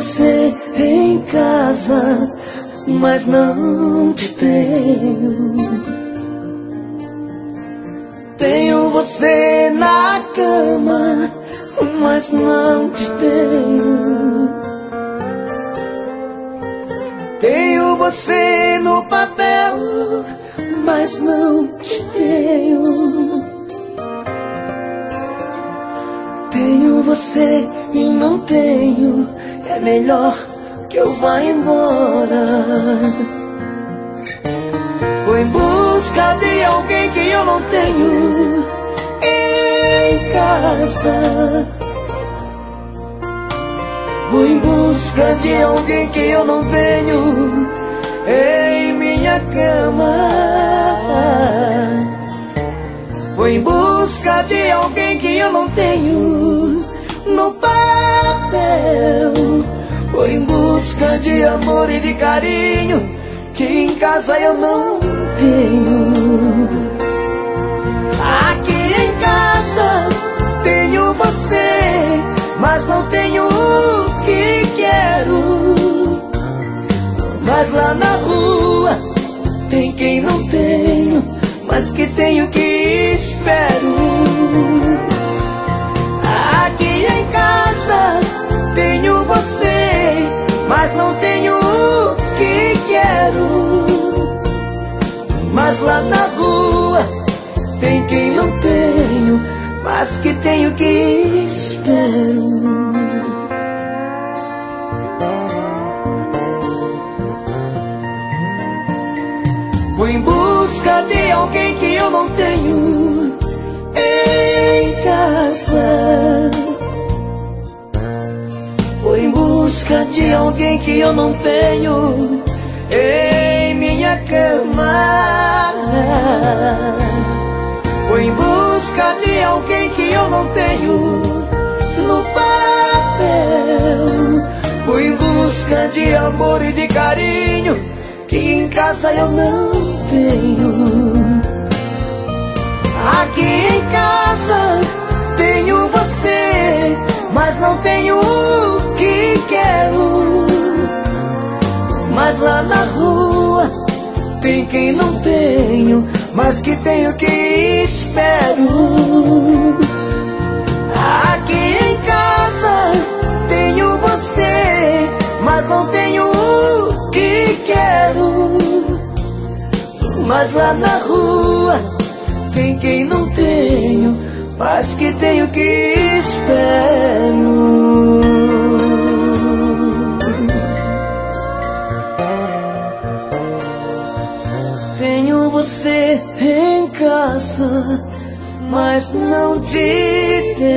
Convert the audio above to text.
você em casa, mas não te tenho. Tenho você na cama, mas não te tenho. Tenho você no papel, mas não te tenho. Tenho você e não tenho. É melhor que eu vá embora. Vou em busca de alguém que eu não tenho em casa. Vou em busca de alguém que eu não tenho em minha cama. Vou em busca de alguém que eu não tenho no papel. Vou em busca de amor e de carinho que em casa eu não tenho. Aqui em casa tenho você, mas não tenho o que quero. Mas lá na rua tem quem não tenho, mas que tenho que espero. Aqui em casa tenho você, mas não tenho o que quero. Mas lá na rua tem quem não tenho, mas que tenho que espero. Vou em busca de alguém que eu não tenho em casa. Vou em busca de alguém que eu não tenho em minha cama. Vou em busca de alguém que eu não tenho no papel. Vou em busca de amor e de carinho que em casa eu não tenho. Aqui em casa tenho você, mas não tenho o que quero. Mas lá na rua tem quem não tenho, mas que tenho que espero. Aqui em casa tenho você, mas não tenho o que quero. Mas lá na rua tem quem não tenho, mas que tenho que espero. Tenho você em casa, mas não te tenho.